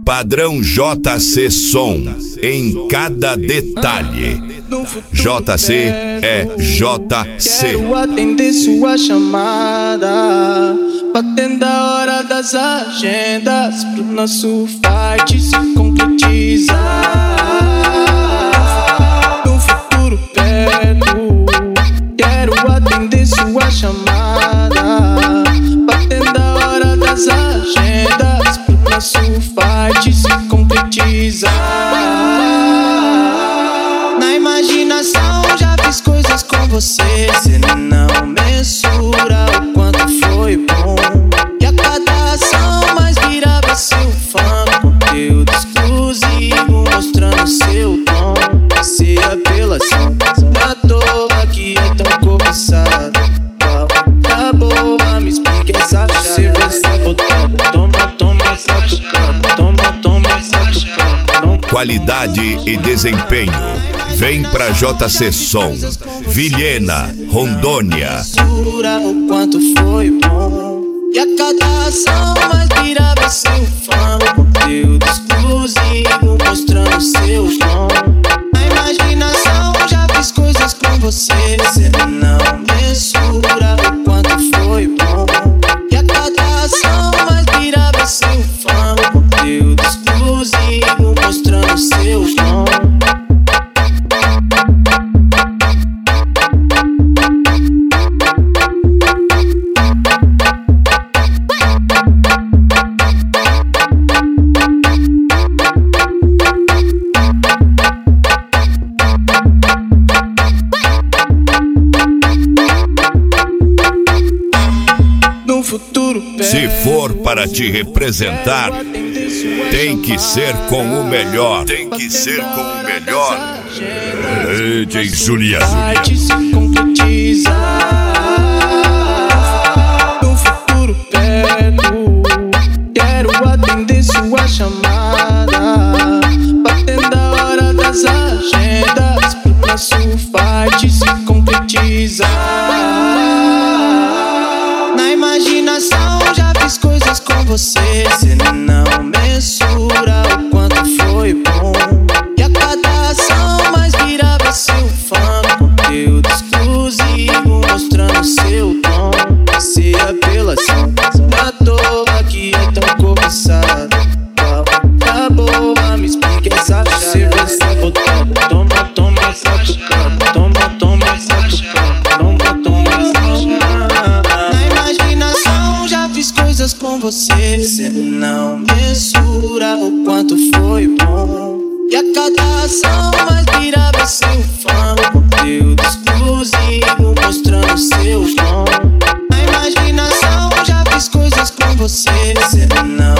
Padrão JC Som, em cada detalhe. JC é JC. Quero atender sua chamada, batendo a hora das agendas, pro nosso fight se concretizar. No futuro perto, quero atender sua chamada, batendo a hora das agendas, pro nosso fight se concretizar. Na imaginação já fiz coisas com você, cê não mensura o quanto foi bom. E a cada ação mais virava seu fã, conteúdo exclusivo mostrando seu dom. Se apelação à toa que é tão cobiçado, tá boa, me explica essa chave. Você vai sabotando, toma essa tucana, toma essa tucana. Qualidade e desempenho. Vem pra JC Som, Vilhena, Rondônia. O quanto foi bom. E a cada ação mais virava seu fã, conteúdo exclusivo mostrando seu dom. Na imaginação já fiz coisas com você, cê não mensura o quanto foi bom. E a cada ação mais virava seu fã, conteúdo exclusivo mostrando seu dom. Se for para te representar, tem que ser com o melhor. Tem que ser com o melhor. DJ Julia. Se concretizar no futuro perto, quero atender sua chamada, batendo a hora das agendas, pro nosso fight se concretizar. Na imaginação já fiz coisas com você, cê não mensura o quanto foi bom. E a cada ação mais virava seu fã, conteúdo exclusivo mostrando seu dom. Se apelação à toa que é tão cobiçado, tá boa, me explica essa chave. Você vai sabotando, toma essa tucana, toma essa tucana, toma essa tucana. Na imaginação já fiz coisas com você, cê não mensura o quanto foi bom. E a cada ação mais virava seu fã, conteúdo exclusivo mostrando seu dom. Na imaginação já fiz coisas com você, cê não